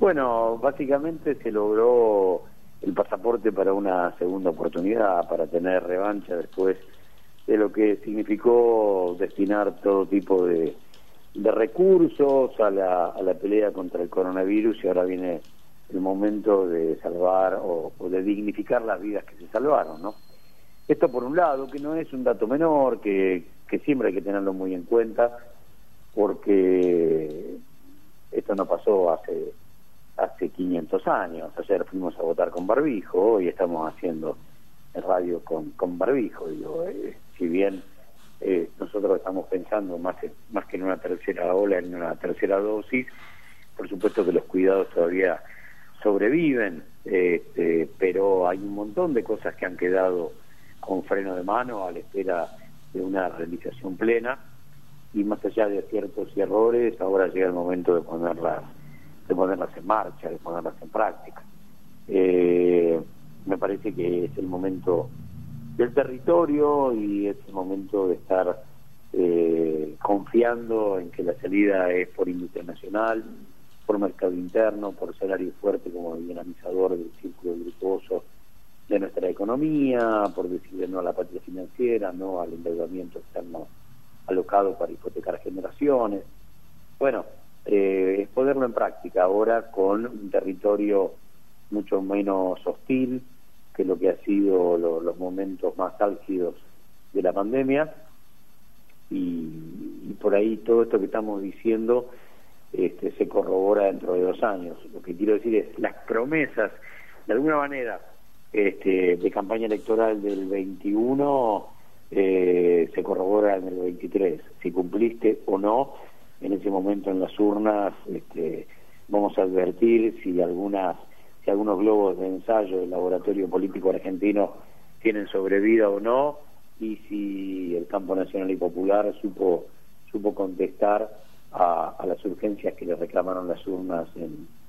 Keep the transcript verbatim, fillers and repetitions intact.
Bueno, básicamente se logró el pasaporte para una segunda oportunidad, para tener revancha después de lo que significó destinar todo tipo de, de recursos a la, a la pelea contra el coronavirus, y ahora viene el momento de salvar o, o de dignificar las vidas que se salvaron, ¿no? Esto por un lado, que no es un dato menor, que, que siempre hay que tenerlo muy en cuenta, porque esto no pasó hace hace quinientos años. Ayer fuimos a votar con barbijo, hoy estamos haciendo el radio con, con barbijo. Digo, eh, si bien eh, nosotros estamos pensando más, más que en una tercera ola, en una tercera dosis, por supuesto que los cuidados todavía sobreviven, este, pero hay un montón de cosas que han quedado con freno de mano a la espera de una realización plena, y más allá de aciertos y errores, ahora llega el momento de ponerlas de ponerlas en marcha, de ponerlas en práctica. Eh, me parece que es el momento del territorio y es el momento de estar eh, confiando en que la salida es por industria nacional, por mercado interno, por salario fuerte como dinamizador del círculo virtuoso de nuestra economía, por decirle no a la patria financiera, no al endeudamiento externo alocado para hipotecar generaciones. Bueno, eh, es ponerlo en práctica ahora con un territorio mucho menos hostil que lo que ha sido lo, los momentos más álgidos de la pandemia, y, y por ahí todo esto que estamos diciendo este, se corrobora dentro de dos años. Lo que quiero decir es, las promesas, de alguna manera, este, de campaña electoral del veintiuno eh, se corrobora en el veintitrés. Si cumpliste o no, en ese momento en las urnas este, vamos a advertir si algunas si algunos globos de ensayo del laboratorio político argentino tienen sobrevida o no, y si el campo nacional y popular supo supo contestar a, a las urgencias que le reclamaron las urnas en